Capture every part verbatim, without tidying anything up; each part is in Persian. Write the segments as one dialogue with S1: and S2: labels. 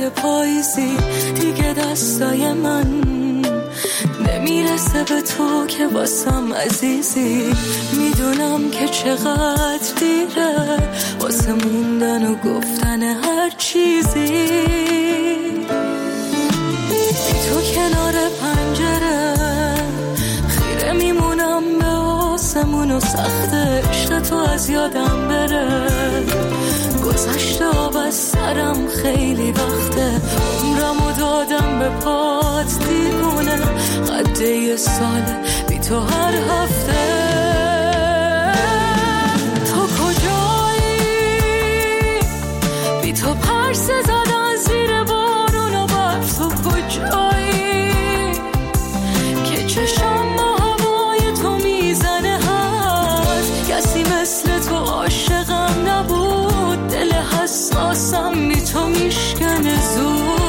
S1: هوای پاییزی دیگه دستای من نمیرسه به تو که واسم عزیزی. میدونم که چقدر دیره واسه موندن و گفتن هر چیزی. بی تو کنار پنجره خیره میمونم به آسمون و سخته عشق تو از یادم بره. گذشته آب از سرم خیلی وقته عمرمو دادم به پات دیوونه. قد یه ساله بی تو هر هفته. تو کجایی؟ بی تو پرسه زدن زیر بارون و بر تو کجایی که چشم با هوای تو میزنه هست. کسی مثل تو عاشقم نبود. دل حساسم بی تو میشکنه زود.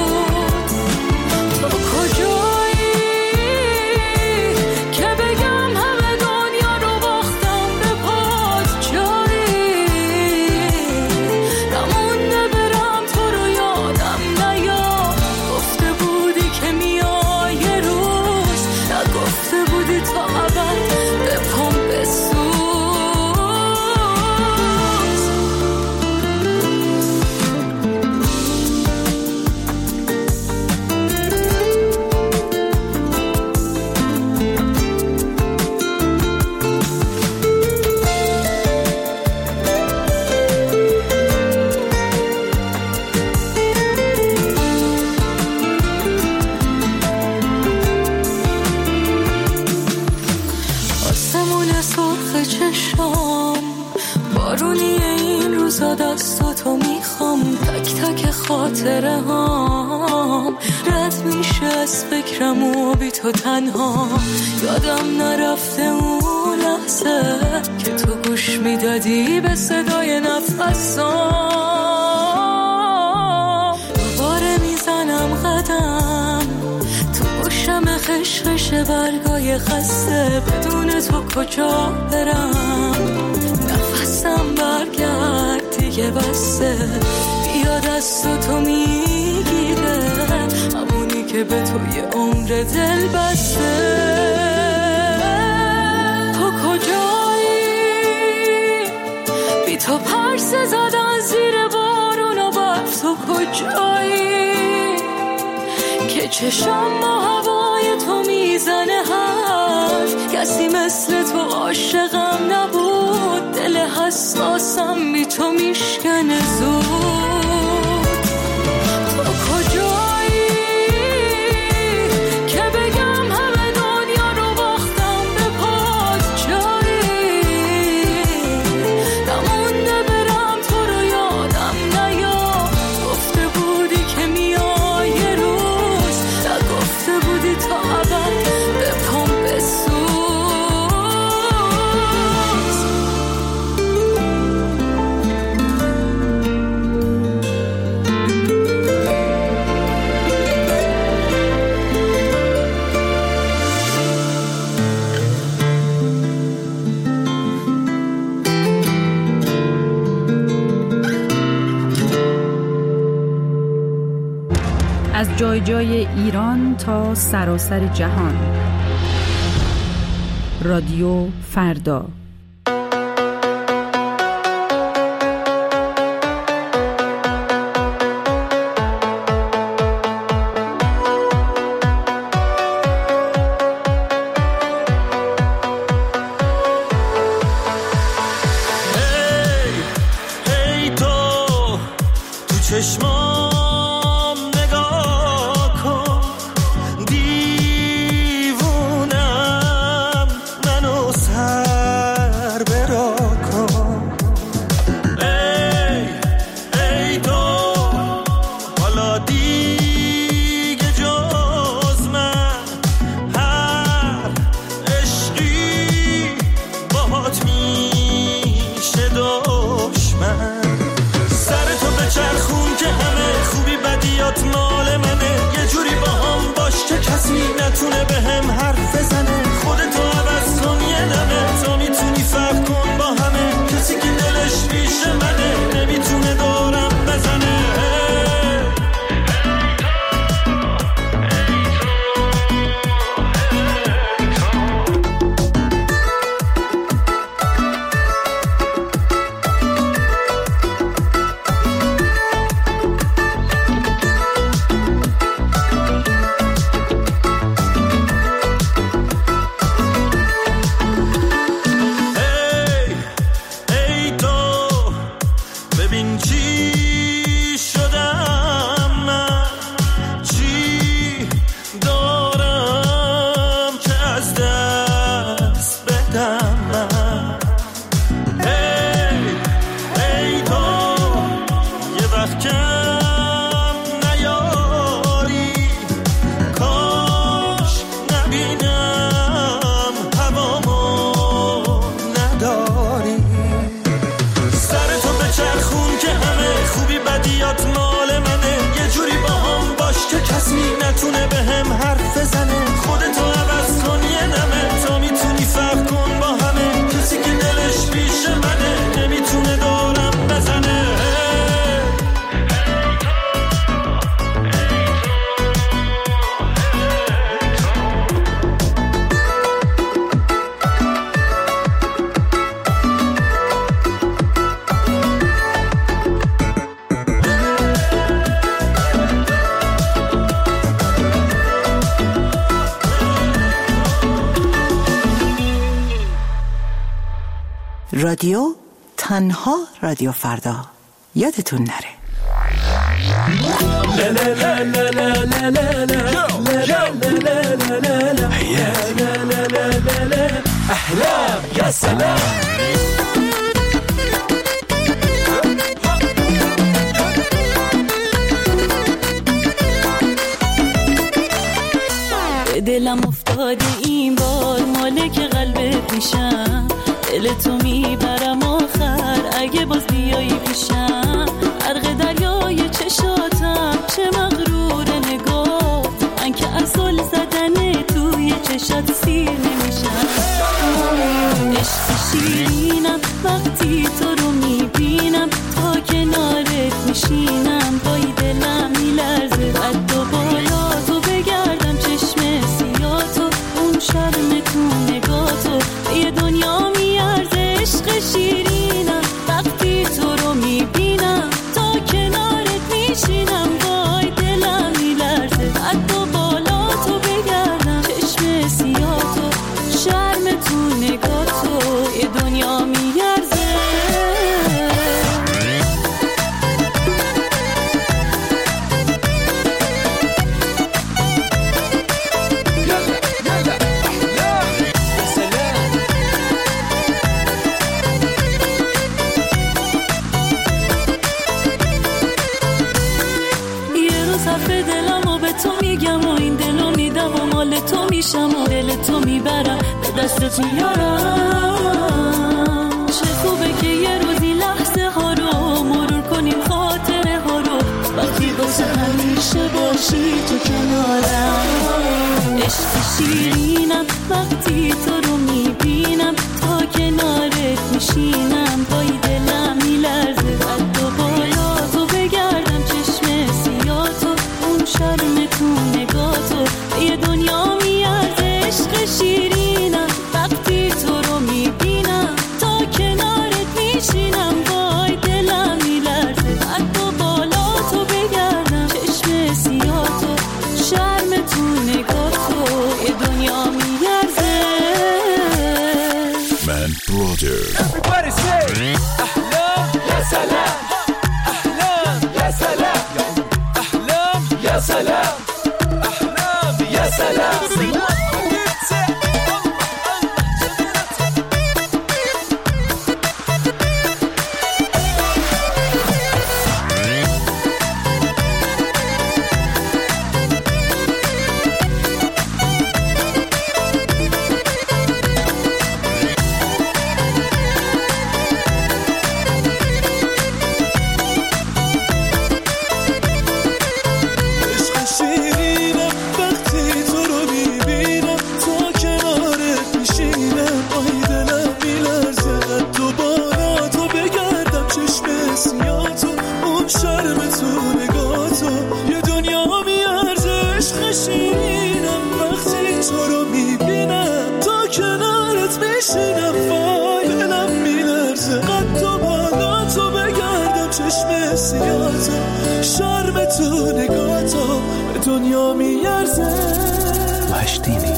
S1: تو کجایی که بگم همه دنیا رو باختم به پات جایی. نمونده برم تو رو یادم نیاد. گفته بودی که میای یه روز نگفته بودی تا ابد به پام بسوز. بارونی این روزا دست تو میخوام. تک تک خاطره هام رد میشه از فکرم و بی تو تنها. یادم نرفته اون لحظه که تو گوش میدادی به صدای نفسام. دوباره میزنم قدم تو گوشم خشخش برگای خسته. بدون تو کجا برم؟ نفسم برگرد دیگه بسته. بیا دست تو میگیره همونی که به تو یه عمر دل بسته. تو کجایی؟ بی تو پرسه زدن زیر بارون و بر تو کجایی که چشم با هوای تو میزنه حرف. کسی مثل تو عاشقم نبود. دل حساسم بی تو میشکنه زود. تو کجایی که بگم همه دنیا رو باختم به پات جایی. نمونده برم تو رو یادم نیاد. گفته بودی که میای یه روز نگفته بودی تا ابد به پام بسوز.
S2: از جای جای ایران تا سراسر جهان. رادیو فردا.
S3: چشمام نگاه کن دیوونم منو سر
S4: رادیو تنها رادیو فردا یادتون نره.
S3: احلام یا سلام.
S1: دلم افتاده این بار مالک قلبت میشم، دل تو میبرم آخر اگه باز بیایی پیشم. غرق دریای چشاتم چه مغرور نگاه، من که از زل زدن توی چشات سیر نمیشم. عشق شیرینم وقتی تو رو میبینم، تا کنارت میشینم پای دلم میلرزه. قد و بالا تو بگردم چشم سیاتو، اون شرم تو نگاتو یه دنیا میارزه. عشق شیرینم وقتی تو رو میبینم، تا کنارت میشینم وای دلم میلرزه. قد و بالا تو بگردم چشم سیاتو، شرم تو نگاتو یه دنیا میارزه. تو میشم و دل تو میبرم به دستت میارم. چه خوبه که یه روزی لحظه ها رو مرور کنیم، خاطره ها رو وقتی واسه همیشه باشی تو کنارم. عشق شیرینم وقتی تو رو میبینم، تا کنارت میشینم پای دلم میلرزه. قد و بالا تو بگردم چشم سیاتو، اون شرم تو نگاتو یه دنیا میارزه. عشق شیرینم وقتی تو رو میبینم، تا کنارت میشینم وای دلم میلرزه. قد و بالا تو بگردم چشم سیاتو، شرم تو نگاتو یه دنیا میارزه.
S5: من برادر
S3: Everybody say احلام یا سلام. احلام یا سلام. احلام یا سلام. احلام یا سلام. شرم تو نگاتو دنیا میارزه.
S5: وحشتینی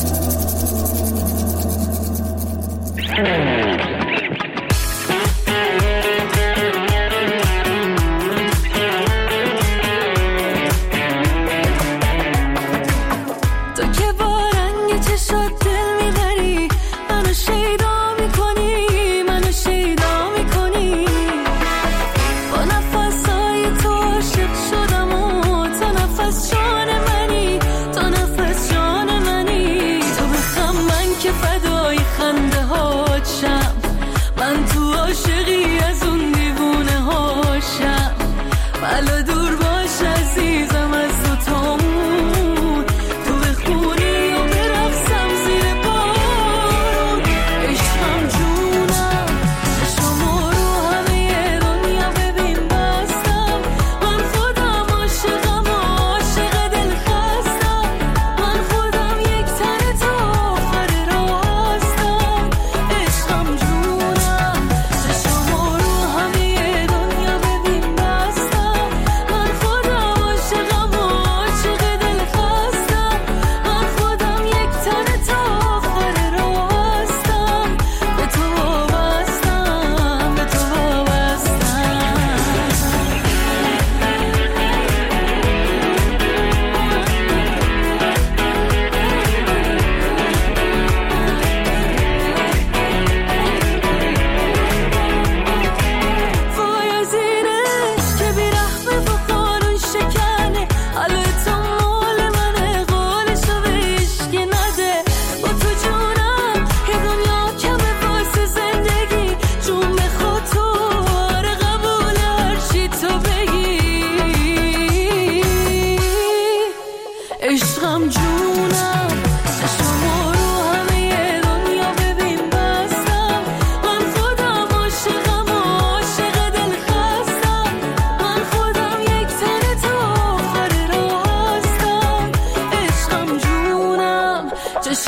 S1: تو که با رنگ چشات دل میبری، منو شیدا میکنی، منو شیدا میکنی. با نفسای تو عاشق شدم و تو نفس جان منی، تو نفس جان منی. تو بخم من که فدای خنده هات شم، من تو عاشقی از اون دیوونه هاشم. بلا دور باش عزیزم از دوتامون، تو بخونی و برقصم زیر بارون. عشقم جونم چشمو رو همه دنیا ببین بستم. من خودم عاشقم و عاشق دل خستم. من خودم یک تن تو آخر راه هستم. عشقم جونم چشمو رو همه دنیا ببین بستم.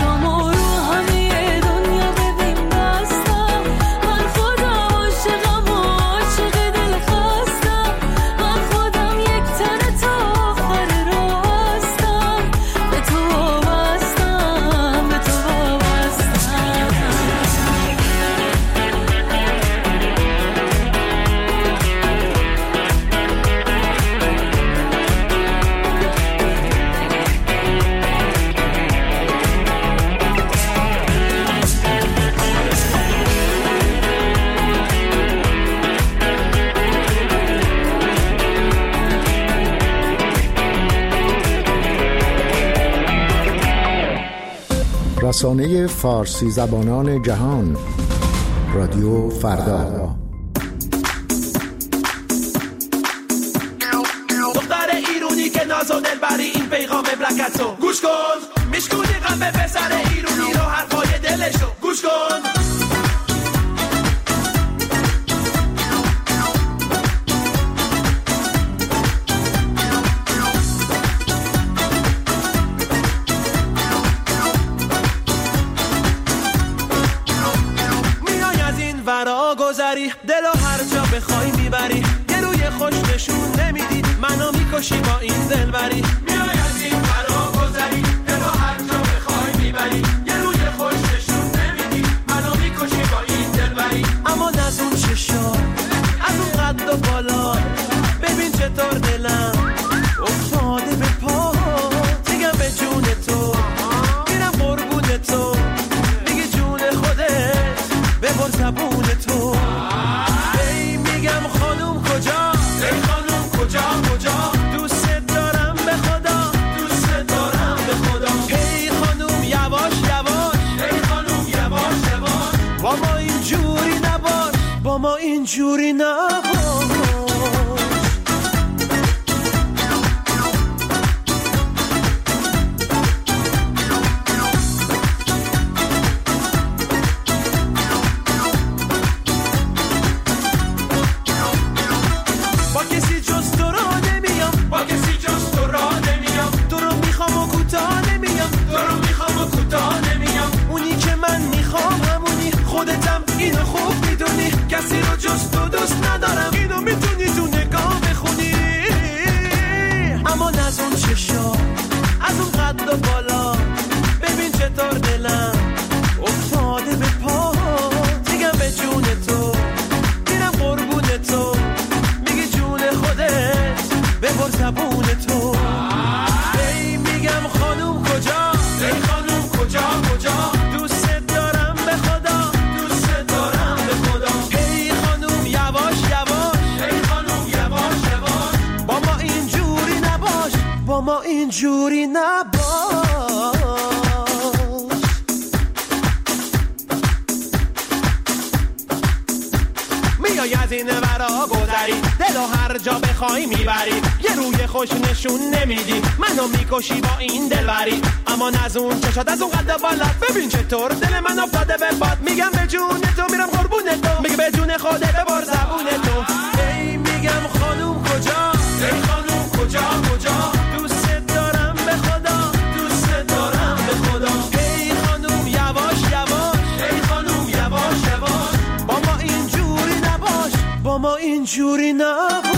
S1: چشامو رو همه دنیا ببین بستم. من خودم عاشقم و عاشق دل خستم. من خودم یک تن تا آخر راستم. به تو وابستم، به تو وابستم.
S6: رسانه فارسی زبانان جهان، رادیو فردا.
S3: دختر ایرونی که ناز و دلبری، این پیغام بلکتو گوش کن. میشکونی غم به پسر ایرونی رو، حرفای دلشو گوش کن. دلو هر جا بخوای میبری، یه روی خوش نشون نمیدی، منو میکشی با این دلبری. میای از این فرا گذری، دلو هر جا بخوای میبری، یه روی خوش نشون نمیدی، منو میکشی با این دلبری. اما نزون چشا از اون قد و بالا، ببین چطور دلم افتاده به پا. دیگم به جون تو میرم قربون تو، میگی جون خودت ببر زبون تو. ای میگم خانوم کجا، ای خانوم کجا کجا، دوست دارم به خدا، دوست دارم به خدا. ای خانوم یواش یواش، ای خانوم یواش یواش، با ما اینجوری نباش، با ما اینجوری نباش. کسی رو جز تو دوست ندارم، اینو میتونی تو نگاه بخونی. اما نزون چشا از اون قد و بالا، ببین چطور دلم افتاده به پا. دیگم به جون تو میرم قربون تو، میگی جون خودت ببر زبون تو. ای میگم خانوم کجا، ای خانوم کجا کجا، دوست دارم به خدا، دوست دارم به خدا. ای خانوم یواش یواش، ای خانوم یواش یواش، با ما اینجوری نباش، با ما اینجوری نباش. میای از این ورا گذری، دلو هر جا بخوای میبری، یه روی خوش نشون نمیدی، منو میکشی با این دلبری. اما نزون چشات از اون قد بالات، ببین چطور دل من افتاده به باد. میگم به جون تو میرم قربون تو، میگه به جون خودت ببر زبون تو. ای میگم خانوم کجا، ای خانوم کجا کجا، دوست دارم به خدا، دوست دارم به خدا. ای خانوم یواش یواش، ای خانوم یواش یواش، با ما اینجوری نباش، با ما اینجوری نباش.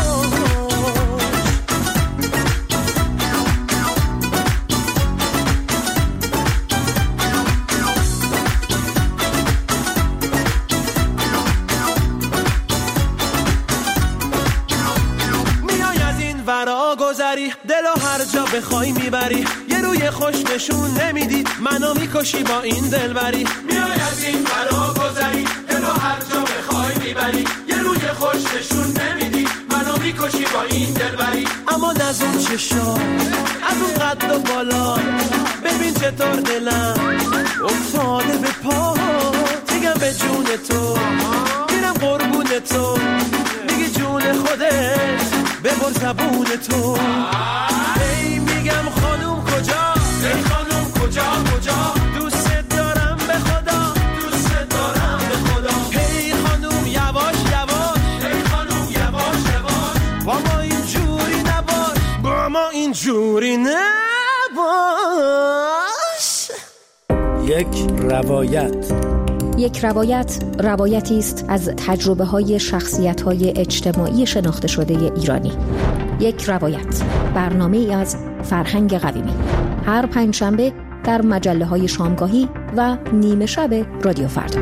S3: دلو هر جا بخوای میبری، یه روی خوش نشون نمیدی، منو میکشی با این دلبری. میای از این فرا گذری، دلو هر جا بخوای میبری، یه روی خوش نشون نمیدی، منو میکشی با این دلبری. اما نزون چشا از اون قد و بالا، ببین چطور دلم افتاده به پا. دیگم به جون تو میرم قربون تو، میگی جون خودت ببر زبون تو. ای میگم خانوم کجا، ای خانوم کجا کجا، دوست دارم به خدا، دوست دارم به خدا. ای خانوم یواش یواش، ای خانوم یواش یواش، با ما اینجوری نباش، با ما اینجوری نباش.
S7: یک روایت.
S8: یک روایت روایتی است از تجربه‌های شخصیت‌های اجتماعی شناخته شده ایرانی. یک روایت، برنامه‌ای از فرهنگ قویمی. هر پنجشنبه در مجله‌های شامگاهی و نیمه شب رادیو فردا.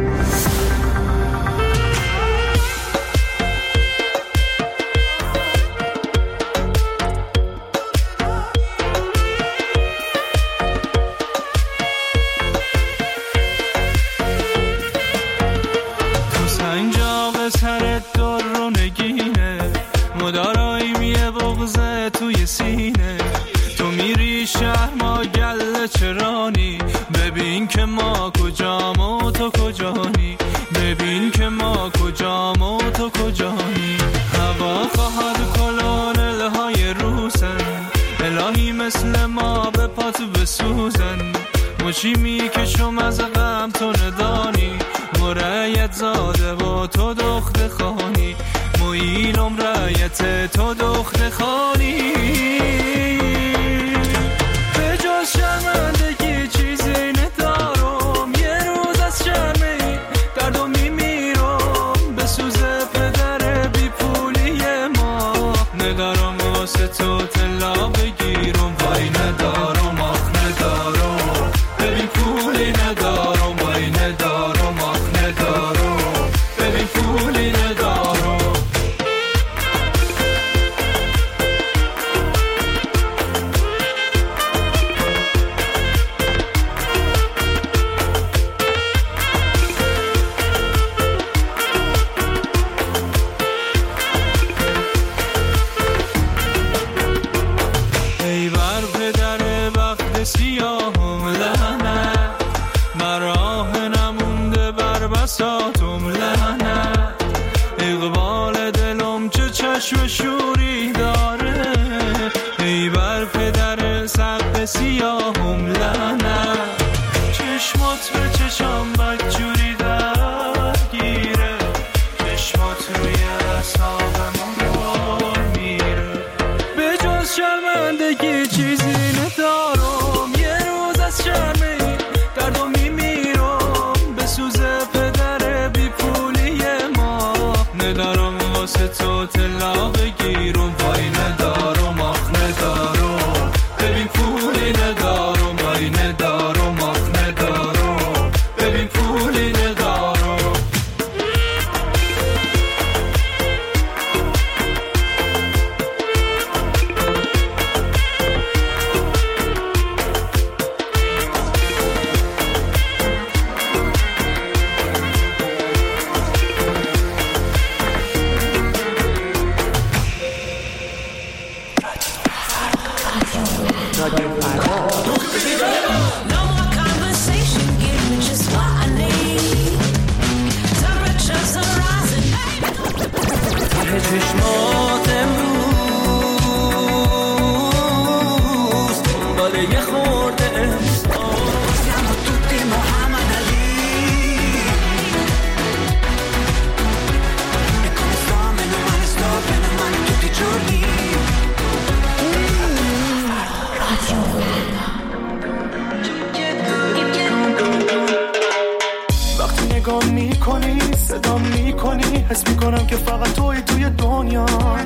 S3: چیمی که شم از غم تو ندانی مرایت زاده و تو دخت خانی مویلم رایت تو دخت خانی به جز شرمندگی چیزی ندارم یه روز از شرمی دردو میمیرم به سوز پدر بی پولی ما ندارم واسه تو طلا بگیرم وای ندارم آخ ندارم ببین پولی ندارم وای ندارم آخ ندارم ببین پولی ندارم ای بر پدر وقت سیاهم لعنت مراه نمونده بر بساطم لعنت اقبال دلم چه چشم شوری داره ای بر پدر سقف سیاهم لعنت چشمات به چشم بدجوری درگیره چشمات روی اعصابم بار میره به جز شرمندگی چیزی ندارم یه روز از شرمی دردو میمیرم به سوز پدر بی پولی ما ندارم واسه تو طلا بگیرم وای ندارم آخ ندارم ببین پولی ندارم وای ندارم آخ ندارم ببین پولی ندارم چشمات امروز دنبال یه خورده احساس siamo tutti Muhammad Ali e come sto meno male sto bene male tutti i giorni وقتی نگاه میکنی صدا میکنی حس میکنم که فقط توی توی دنیا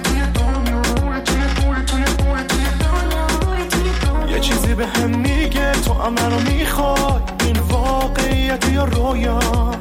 S3: یه چیزی به هم میگه تو هم منو میخوای این واقعیت یا رویا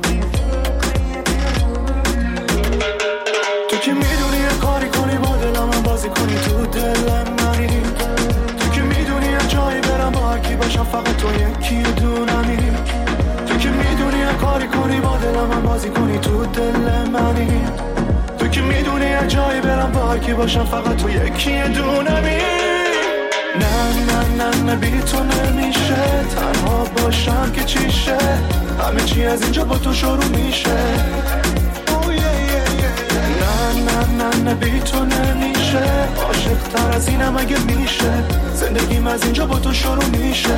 S3: تو که میدونی یه کاری کنی با دلم هم بازی کنی تو دلم منی تو که میدونی یه جایی برم با هرکی باشم فقط تو یکی دونمی تو که میدونی یه کاری کنی با دلم هم بازی کنی تو دل منی تو که میدونی یه جایی برم با هرکی باشم فقط تو یکی دونمی نه نه نه نه بی تو نمیشه تنها باشم که چیشه همه چی از اینجا با تو شروع میشه نه نه نه نه بی تو نمیشه عاشق تر از اینم اگه میشه زندگیم از اینجا با تو شروع میشه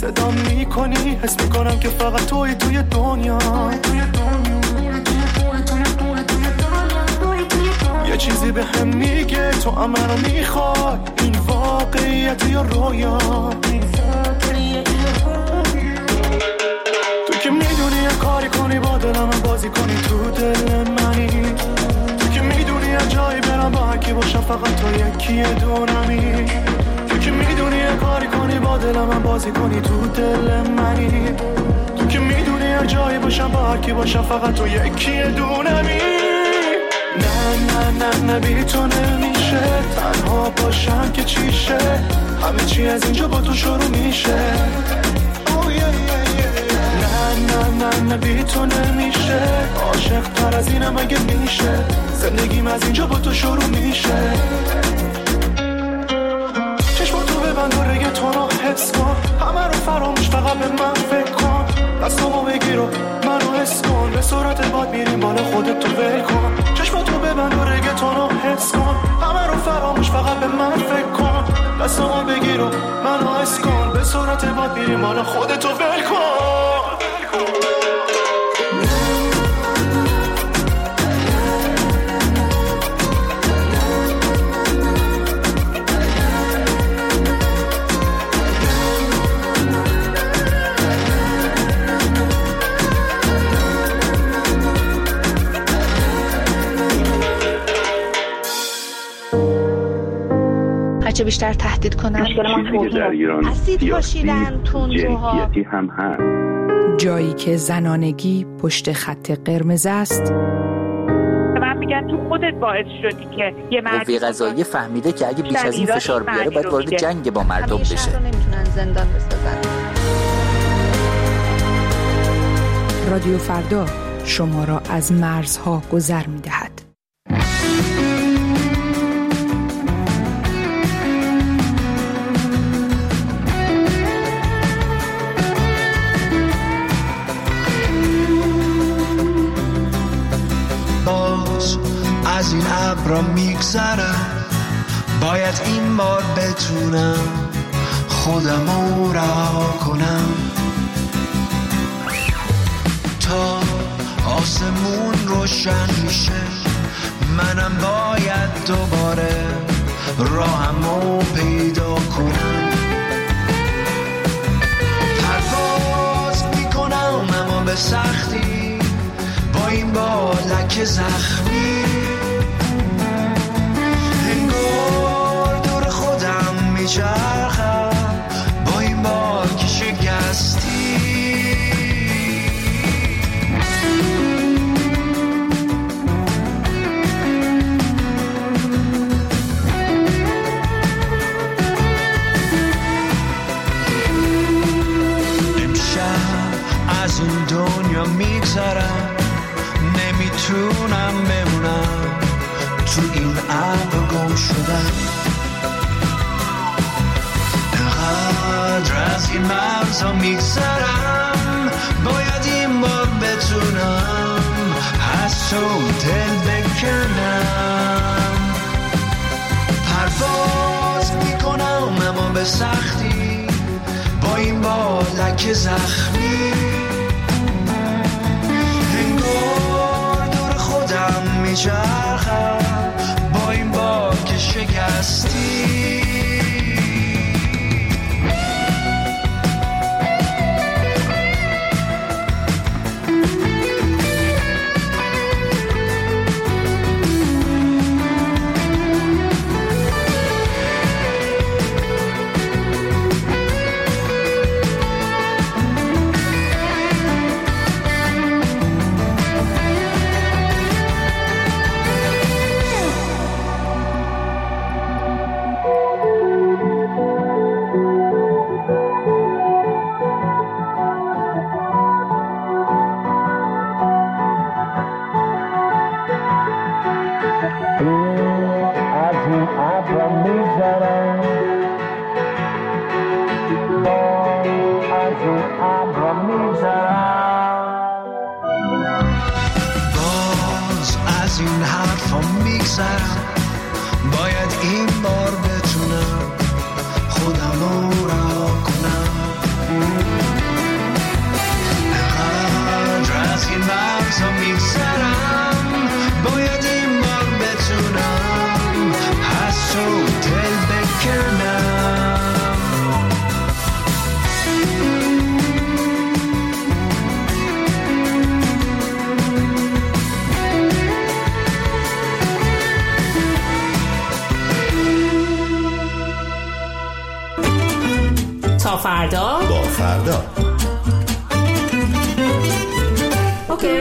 S9: صدا میکنی، حس میکنم که فقط توی توی دنیا. یه چیزی به هم میگه تو هم منو میخوای، این واقعیت یا رویا. تو که میدونی یه کاری کنی با دلم بازی کنی تو دل منی. تو که میدونی یه جایی برم با هکی باشم فقط تو یکی دونمی. تو که میدونی یه کاری کنی با دلم بازی کنی تو دل منی. تو که میدونی یه جایی باشم با هکی باشم فقط تو یکی دونمی. نه نه نه نه بی تو نمیشه تنها باشم که چیشه، همه چی از اینجا با تو شروع میشه. oh yeah yeah yeah. نه نه نه نه بی تو نمیشه، عاشق تر از اینم اگه میشه، زندگیم از اینجا با تو شروع میشه. چشم تو ببند و رگه تو رو حس کن، همه رو فراموش فقط به من فکر کن. دستامو بگیر و منو حس کن، به سرعت باد میریم بالا خودت تو ول کن. چشم تو ببند و رگه تو رو حس کن، همه رو فراموش فقط به من فکر کن. دستامو بگیر و منو حس کن، به سرعت باد میریم بالا خودت تو ول کن.
S10: چه بیشتر تهدید کنن.
S11: چیزی که در ایران سیاسی جنسیتی هم هست.
S2: جایی که زنانگی پشت خط قرمز است.
S12: من میگن تو خودت باعث شدی که یه مرد
S13: قوه قضاییه فهمیده که اگه بیش از این فشار بیاره باید وارد جنگ با مردم بشه.
S10: همیشه رو نمیتونن زندان بسازن.
S2: رادیو فردا شما را از مرزها گذر میدهد.
S14: از این ابرا میگذرم، باید این بار بتونم خودمو رها کنم تا آسمون روشن میشه. منم باید دوباره راهمو پیدا کنم. پرواز میکنم اما به سختی، با این بالک زخمی انگار دور خودم میچرخم، با این بال که شکستی. امشب از این دنیا میگذرم، نمیتونم بمونم تو این ابر گم شدم. انقدر از این مرزا میگذرم، باید این بار بتونم از تو دل بکنم. پرواز میکنم اما به سختی، با این بالک زخمی میچرخم، با این بار که شکستی. باید این بار بتونم خودم رو رها کنم.
S15: تا فردا
S6: با فردا.
S15: اوکی.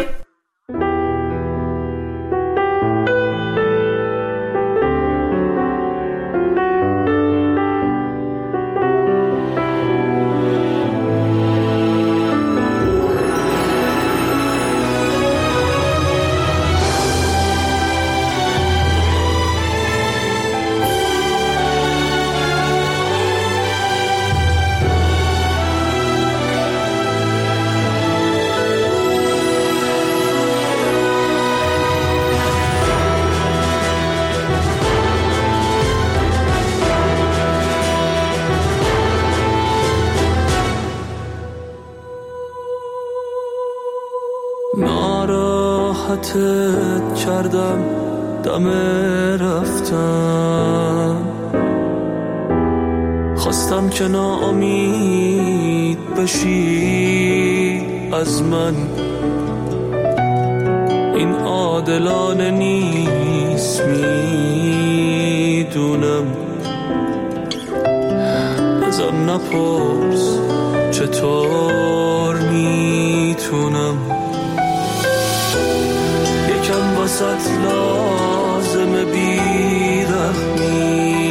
S16: ناراحتت کردم دم رفتن، خواستم که ناامید بشی از من. این عادلانه نیست میدونم، ازم نپرس چطور میتونم. یکم واسط لازمه بیرحمی،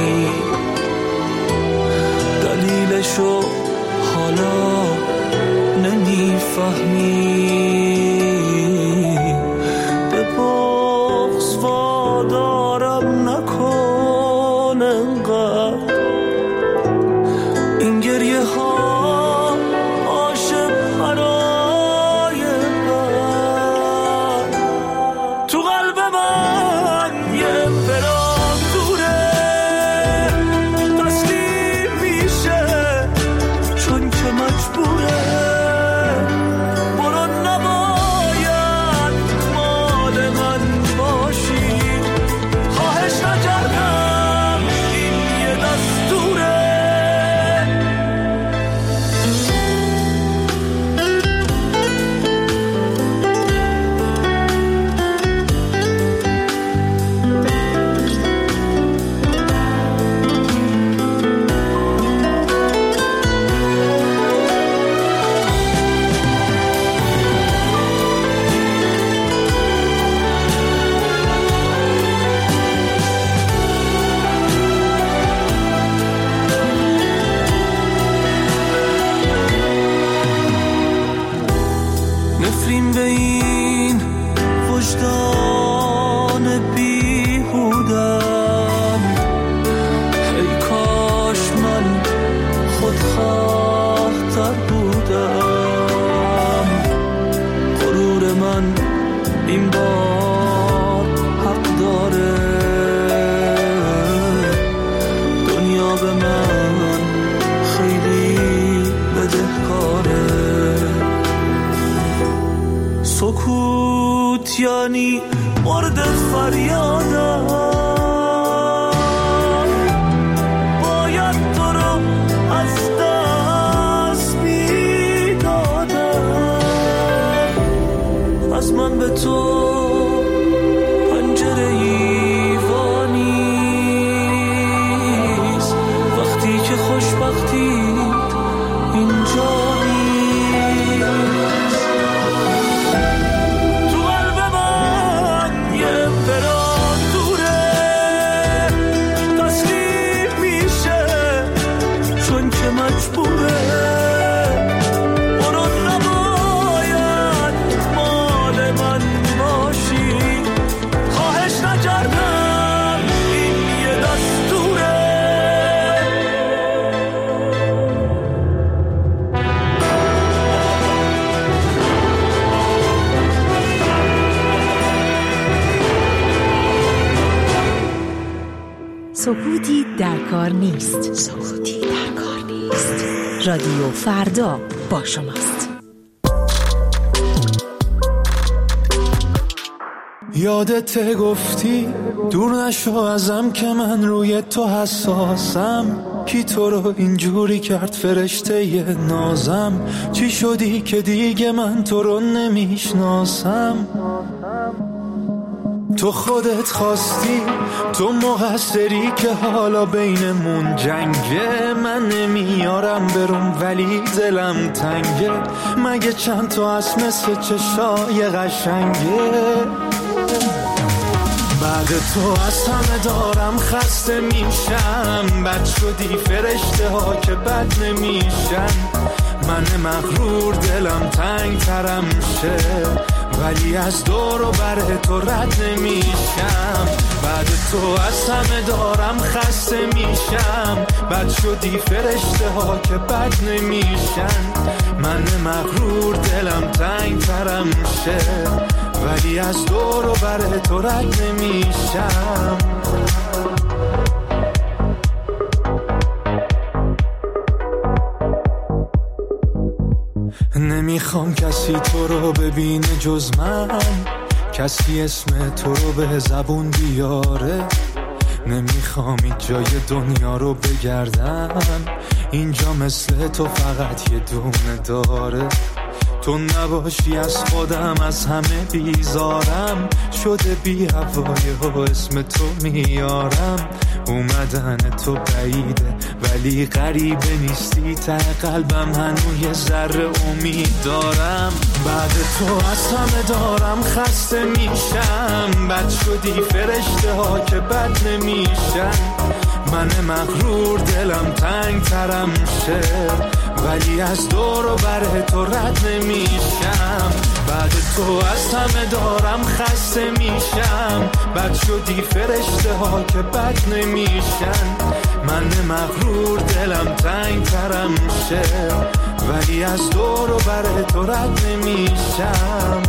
S16: دلیلشو حالا نمیفهمی. به بغض وادارم نکن انقدر، این گریه ها عاشق برای من. تو قلب من یه امپراتوره تسلیم میشه چون که مجبوره. برو نباید مال من باشی، خواهش نکردم این یه دستوره. نفرین به این وجدان بیهودم، ای کاش من خودخواه‌تر بودم. غرور من این بار حق داره، دنیا به من خیلی بدهکاره. سکوت یعنی مرد فریادم، باید تو رو از دست میدادم. از من به تو پنجره ایوانیست وقتی که خوشبختی اینجا
S2: سکوتی در کار نیست. سکوتی در کار نیست. رادیو فردا با شماست.
S9: یادت گفتی دور نشو ازم که من روی تو حساسم. کی تو رو اینجوری کرد فرشته ی نازم؟ چی شدی که دیگه من تو رو نمیشناسم؟ تو خودت خواستی، تو مقصری که حالا بینمون جنگه. من نمیارم برم ولی دلم تنگه، مگه چند تا از مثل چشای قشنگه. بعد تو از همه دارم خسته میشم، بد شدی فرشته ها که بد نمیشن. من مغرور دلم تنگ ترم شه، ولی از دور و بر تو رد نمیشم. بعد تو از همه دارم خسته میشم، بد شدی فرشته ها که بد نمیشن. من مغرور دلم تنگ ترم شه، ولی از دور و بر تو رد نمیشم. نمیخوام کسی تو رو ببینه جز من، کسی اسم تو رو به زبون بیاره. نمیخوام این جای دنیا رو بگردم، اینجا مثل تو فقط یه دونه داره. تو نباشی از خودم از همه بیزارم، شده بی هوای و اسم تو میارم. اومدن تو بعیده ولی غریبه نیستی، ته قلبم هنوز یه ذره امید دارم. بعد تو از همه دارم خسته میشم، بد شدی فرشته ها که بد نمیشن. من مغرور دلم تنگ ترم شه، ولی از دور و بر تو رد نمیشم. بعد تو از همه دارم خسته میشم، بد شدی فرشته ها که بد نمیشن. من مغرور دلم تنگ ترم شه، ولی از دور و بر تو رد نمیشم.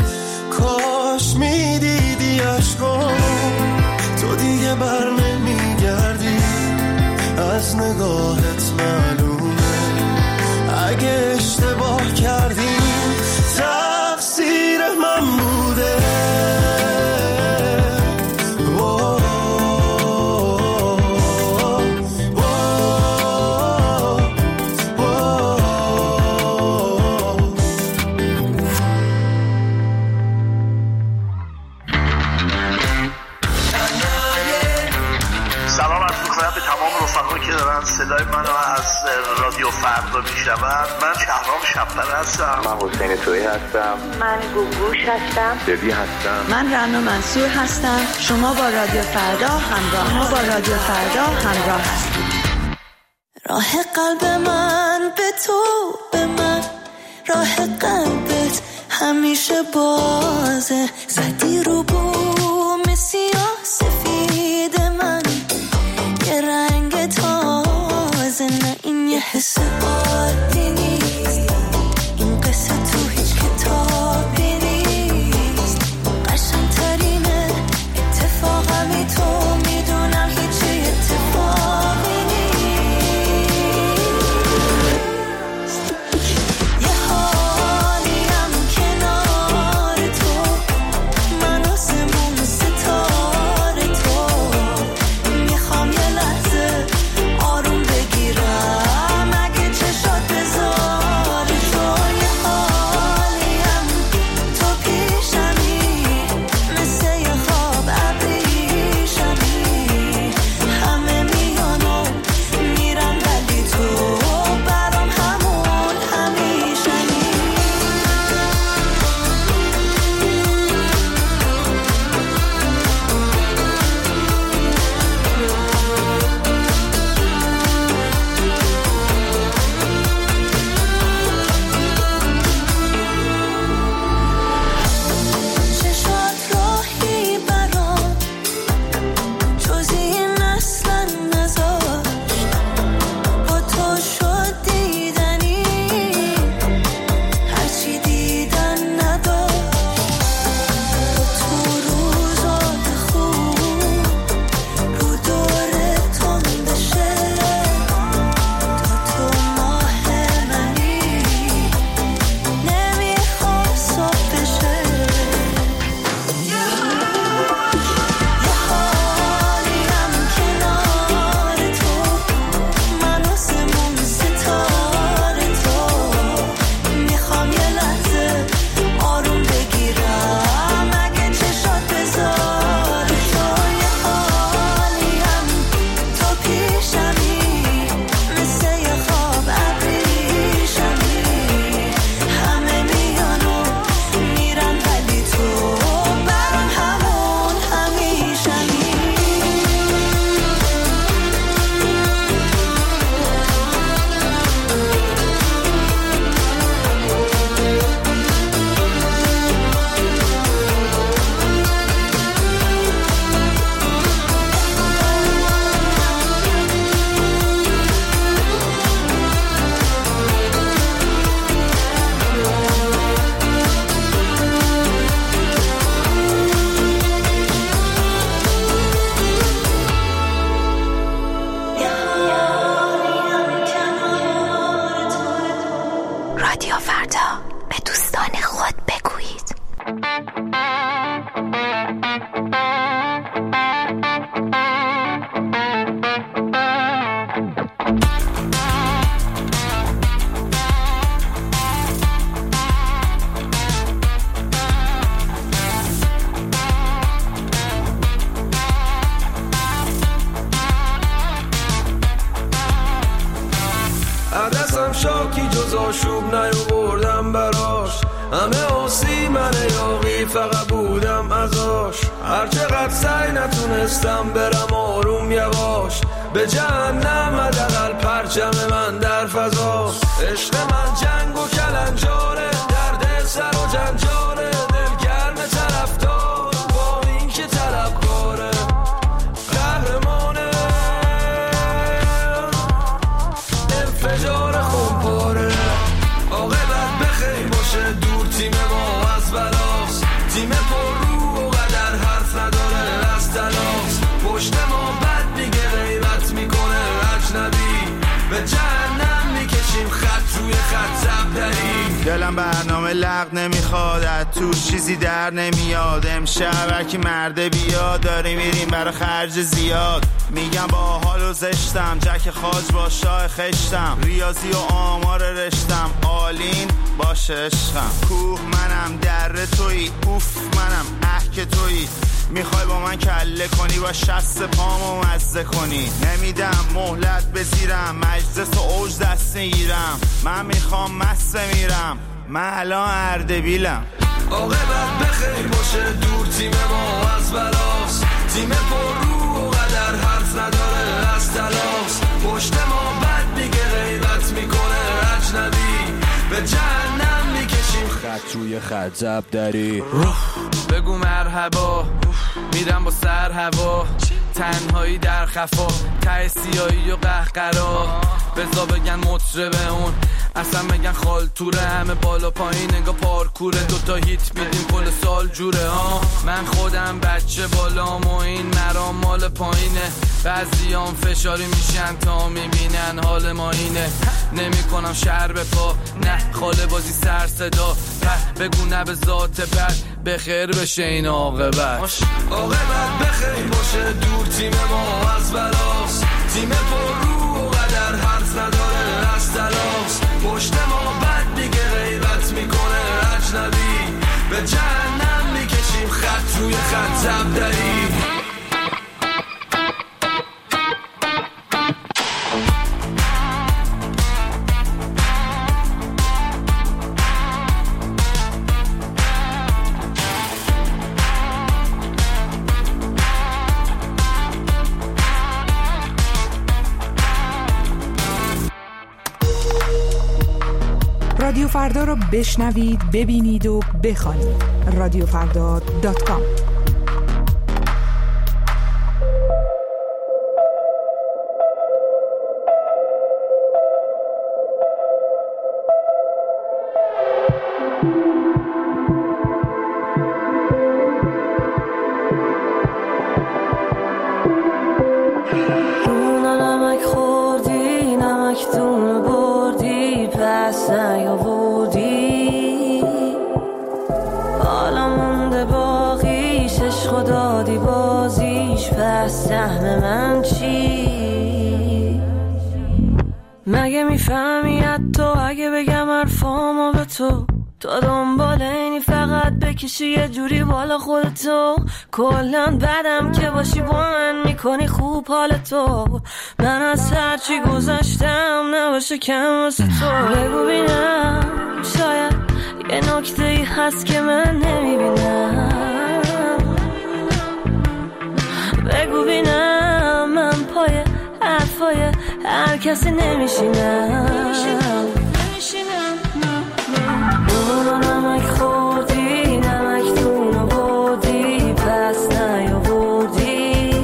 S9: کاش میدیدی عشقامو، تو دیگه بر نمی راهت معلومه. اگه اشتباه کردیم تقصیر من بوده.
S17: صدای منو از رادیو فردا میشنون. من شهرام شب‌پر هستم.
S11: من حسین تویی هستم.
S10: من گوگوش هستم.
S11: دبی هستم.
S18: من رنا منصور هستم. شما با رادیو فردا همراه ما با رادیو فردا همراه هستید.
S1: راه قلب من به تو، به من راه قلبت همیشه بازه. زدی رو بوم سیاه سفید من یه رنگ تازه. نه این یه حس عادی نیست، این قصه تو هیچ کتابی نیست. قشنگ‌ترینه اتفاقمی تو میدونم هیچی اتفاقی نیست. یه حالیم کنار تو، من آسمون ستاره تو. میخوام یه لحظه آروم بگیرم اگه چشات بذار تو. یه حالیم تو پیشمی مثل یه خواب ابریشمی. همه میان و میرن ولی تو برام همون همیشنی. چشات راهی برام جز این اصلا نذاشت. با تو شد دیدنی هرچی دیدن نداشت. با تو روزات خوب رو دور تند شه. تا تو ماه منی نمیخوام صبح بشه. یه حالیم کنار تو، من آسمون ستاره تو. میخوام یه لحظه آروم بگیرم اگه چشات بذار تو. یه حالیم تو پیشمی مثل یه خواب ابریشمی. همه میان و میرن ولی تو برام همون همیشنی.
S2: رادیو فردا، به دوستان خود بگویید.
S3: عدسم شاکی جز آشوب نیاوردم براش. همه آسی من یاقی فقط بودم ازاش. هرچقدر سعی نتونستم برم آروم یواش. به جهنم حداقل پرچم من در فضاست. عشق من جنگ و کلنجاره، درد سر و جنجاله. دلگرم طرفدار با این که طلبکاره. قهرمانه انفجار خونپاره. عاقبت بخیر باشه دور تیم ما از بلاست. تیم پر رو و قدر حرف نداره از تلاست. پشت ما بد میگه غیبت میکنه اجنبی. به جهنم میکشیم خط روی خط زب داریم.
S19: دلم برنامه لغ نمیخواد، از توش چیزی در نمیاد. امشب هرکی مرده بیاد، داریم میریم برای خرج زیاد. میگم با حال و زشتم، جک خاج با شاه خشتم. ریاضی و آمار رشتم، آلین باشه عشقم. کوه منم در توی، اوف منم اه که توی. میخوای با من کله کنی، با شست پامو مزه کنی. نمیدم مهلت بزیرم، مجلس و اوج دست میگیرم. من میخوام مست میرم، من الان اردبیلم.
S3: عاقبت بخیر باشه، دور تیم ما از بلاست. تیم پر رو و قدر حرف نداره از تلاس. پشت ما بد میگه غیبت میکنه اجنبی. به جهنم میکشیم خط روی خط زب داری. بگو مرحبا، میرم با سر هوا. تنهایی در خفا، ته سیایی و قهقرا. بزا بگن مطربه اون، اصلا بگن خالتوره. همه بالا پایین نگاه پارکوره. دوتا هیت میدیم کل سال جوره ها. من خودم بچه بالام و این مرام مال پایینه. بعضیام فشاری میشن تا میبینن حال ما اینه. نمی کنم شهر به پا، نه خاله بازی سر صدا. بگو نه به ذات بد، بخیر بشه این عاقبت. عاقبت بخیر باشه، دور تیم ما از بلاست. تیم پر رو و قدر حرف نداره از تلاس. پشت ما بد دیگه غیبت میکنه اجنبی. به جهنم میکشیم خط روی خط زب داریم.
S20: رادیو فردا رو بشنوید، ببینید و بخوانید. رادیو فردا دات کام.
S1: سهم من چی؟ مگه میفهمی حتی اگه بگم حرفامو به تو؟ تا دنبال اینی فقط بکشی یه جوری بالا خودتو. کلن بدم که باشی با من میکنی خوب حالتو. من از هرچی گذشتم نباشه کم واسه تو. بگو بینم شاید یه نکته ای هست که من نمیبینم. بگو بینم من پای حرفای هر کسی نمیشینم. نونو نمک خوردی، نمک دونو بردی، پس نیاوردی.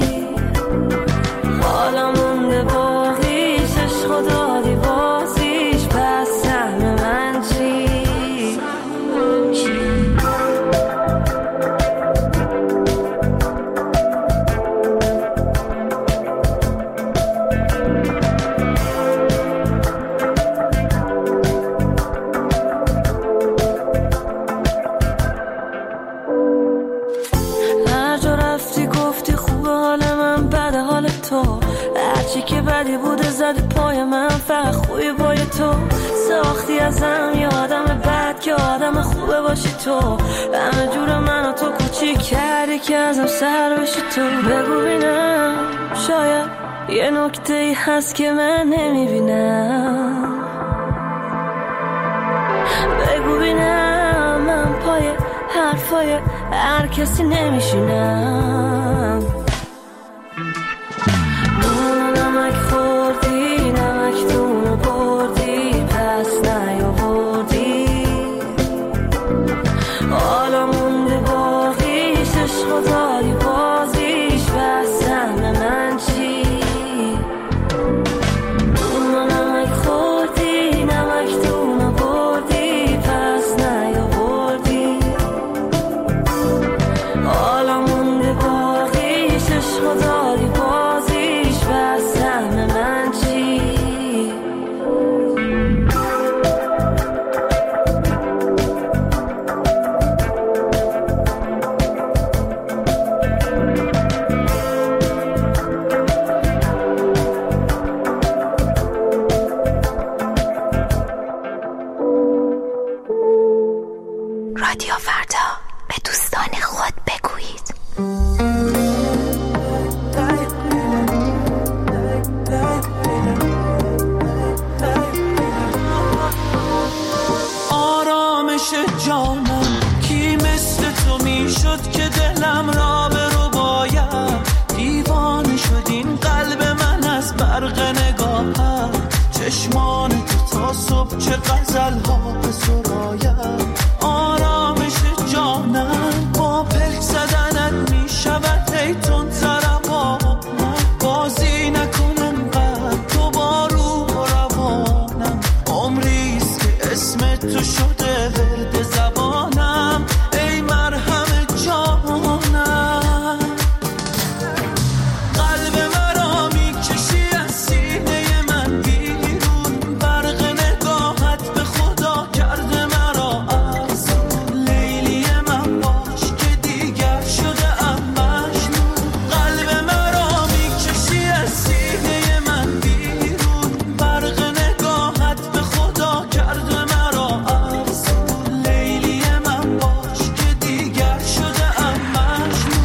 S1: حالا مونده باقیش، عشق دادی بازیش، پس سهم من چی؟ هرچی که بدی بوده زدی پای من، فقط خوبی بای تو. ساختی ازم یه آدم بد که آدم خوبه باشی تو. همه جور منو تو کوچیک کردی که ازم سر بشی تو. بگو بینم شاید یه نکته ای هست که من نمیبینم. بگو بینم من پای حرفای هر کسی نمیشینم. نمک خوردی، نمک دونو بردی، پس نیاوردی. حالا مونده باقیش، عشق داری بازیش، پس سهم من چی؟ دونو نمک خوردی، نمک دونو بردی، پس نیاوردی. حالا مونده باقیش،
S2: رادیو فردا، به دوستان خود بگویید.
S3: آرامش جانم کی مثل تو میشد که دلم را به رو باید دیوانه شد این قلب من از برق نگاهت چشمان تو تا صبح چه غزل ها به سراید آرامش جانم با پلک زدنت میشود ای تون تربانم بازی نکنم قد تو با روح و روانم عمریست که اسم تو شده ورد زبانم ای مرهم جانم قلب مرا میکشی از سینه من بیرون برق نگاهت به خدا کرده مرا از لیلی من باش که دیگر شده ام مجنون قلب مرا میکشی از سینه من بیرون برق نگاهت به خدا کرده مرا از لیلی من باش که دیگر شده ام مجنون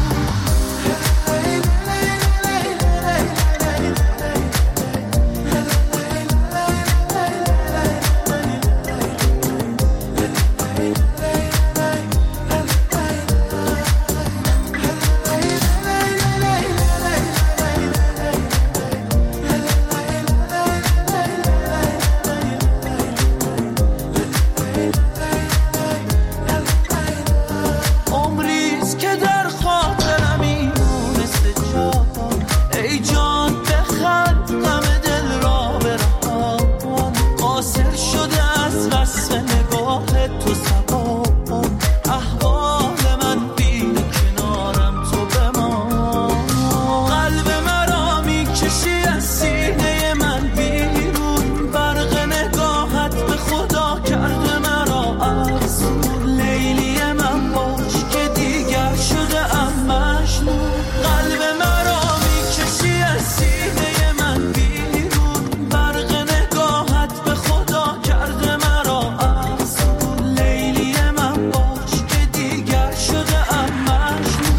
S3: عمریست که در خاطرمی مونست جان ای جان بخند غم دل را برهان قاصر شده از وصف نگاه تو زبان احوال من بین کنارم تو بمان قلب مرا میکشی از سینه من بیرون برق نگاهت به خدا کرده مرا از لیلی من باش که دیگر شده ام مجنون قلب مرا میکشی از سینه من بیرون برق نگاهت به خدا کرده مرا از لیلی من باش که دیگر شده ام مجنون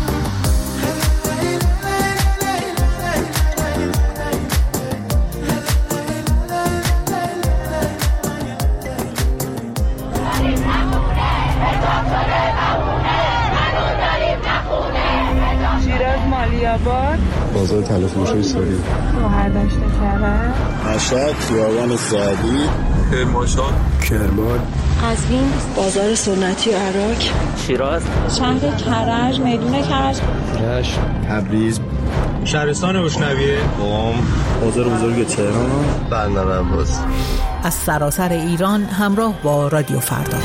S12: شیراز مالیاباد
S6: بازار طلا فروشی ساری
S12: بهرداشت کرد
S19: مشهد خیابان سعدی
S5: کرمانشاه
S6: کرمان
S18: قزوین بازار سنتی عراق
S13: شیراز
S12: شهر کرج میدون کرج
S6: رشت
S5: تبریز
S9: شهرستان روشنویه
S5: قم
S6: بازار بزرگ تهران
S5: بندر عباس
S4: از سراسر ایران همراه با رادیو فردا.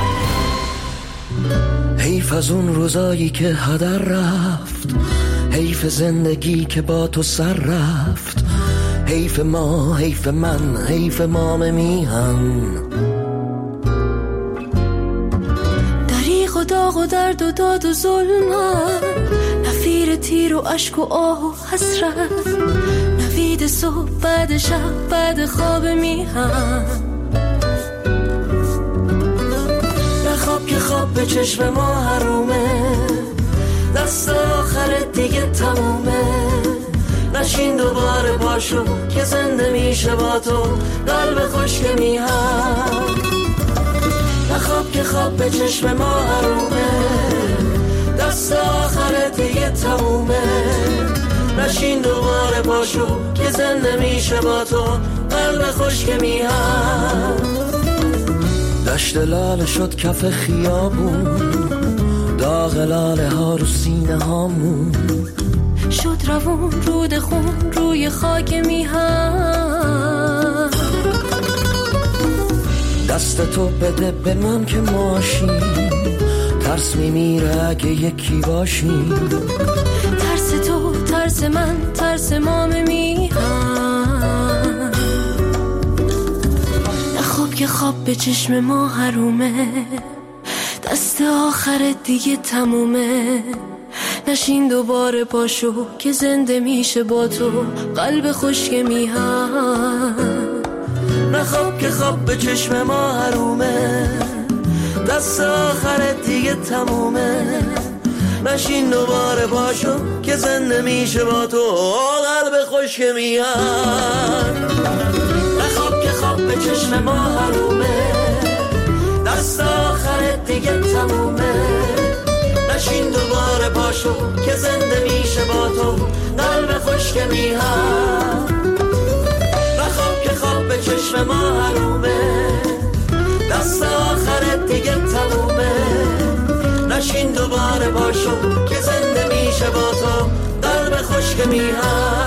S21: حیف از اون روزایی که هدر رفت حیف زندگی که با تو سر رفت حیف ما حیف من حیف مام میهن
S1: دریغ و داغ و درد و داد و ظلمت نفیر تیر و عشق و آه و حسرت نوید صبح بعد شب بعد خواب میهن
S21: خواب که خواب به چشم ما حرومه دست آخرت دیگه تمومه نشین دوباره پاشو که زنده میشه با تو قلب خشک میهن خواب که خواب به چشم ما حرومه دست آخرت دیگه تمومه نشین دوباره پاشو که زنده میشه با تو قلب خشک میهن دشت لاله شد کف خیابون داغ لاله ها رو سینه هامون
S1: شد روون رود خون روی خاک میهن
S21: دست تو بده به من که ماشین ترس میمیره اگه یکی باشیم
S1: ترس تو ترس من ترس مام میهن خواب که خواب به چشم ما حرومه دست آخرت دیگه تمومه نشین دوباره پاشو که زنده میشه با تو قلب خشک میهن
S21: نه خواب که خواب به چشم ما حرومه دست آخرت دیگه تمومه، نشین دوباره پاشو که زنده میشه با تو قلب خوش که میاد. نخواب که خواب به چشم ما حرومه، دست آخرت دیگه تمومه، نشین دوباره پاشو که زنده میشه با تو قلب خوش که میاد. نخواب که خواب به چشم ما حرومه، دست آخرت دیگه تمومه، نشین دوباره پاشو که زنده میشه با تو قلب خوش که میاد.